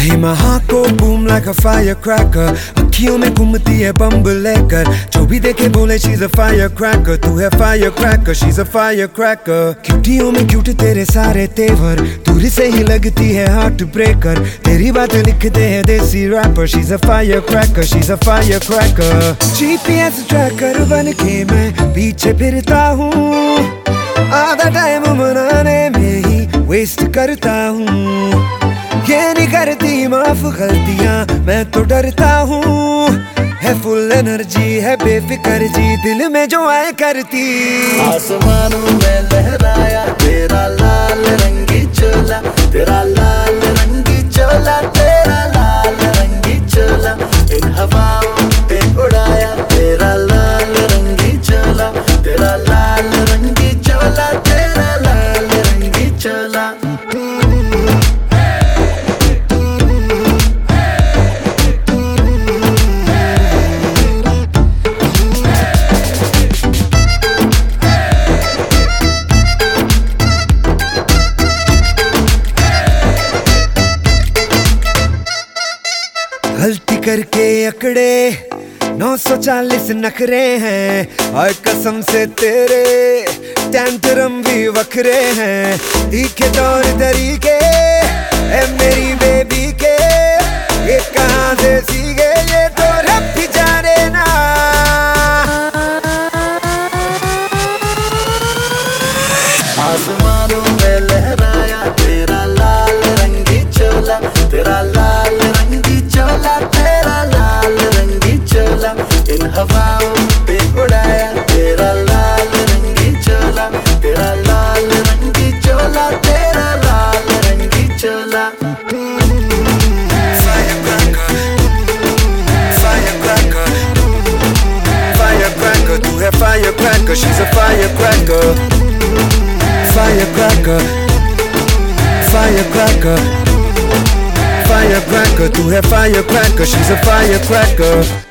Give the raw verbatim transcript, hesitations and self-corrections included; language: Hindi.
I my heart go boom like a firecracker. अखियों में घूमती है बम्ब लेकर, जो भी देखे बोले she's a firecracker. तू है firecracker, she's a firecracker. क्यूटियों में क्यूट तेरे सारे तेवर, दूर से ही लगती है हार्ट ब्रेकर. तेरी बातें लिखते हैं देसी rapper. She's a firecracker, she's a firecracker. G P S tracker बन के मैं पीछे फिरता हूँ, आधा टाइम मनाने में ही वेस्ट करता हूँ. ये नहीं करती माफ गलतियाँ, मैं तो डरता हूँ. है फुल एनर्जी है बेफिक्र जी, दिल में जो आए करती. आसमानों में लहराया तेरा लाल रंगी चोला, तेरा लाल रंगी चोला, तेरा लाल रंगी चोला. इन हवाओं पे उड़ाया तेरा लाल रंगी चोला, तेरा लाल रंगी चोला, तेरा लाल रंगी चोला. गलती करके अकड़े नौ सौ चालीस नखरे हैं, और कसम से तेरे टेंटरम भी वखरे हैं. तीखे तौर तरीके है मेरी बेबी के, ये कहाँ से सीखे ये तो रब भी जाने ना. आसमानों में लहराया तेरा लाल रंगी चोला, तेरा लाल रंगी चोला, तेरा लाल रंगी चोला. इन हवाओं पे उड़ाया तेरा लाल रंगी चोला, तेरा लाल रंगी चोला, तेरा लाल रंगी चोला. Firecracker, firecracker, firecracker. तू है firecracker, she's a firecracker. Firecracker, firecracker, firecracker. तू है firecracker, she's a firecracker.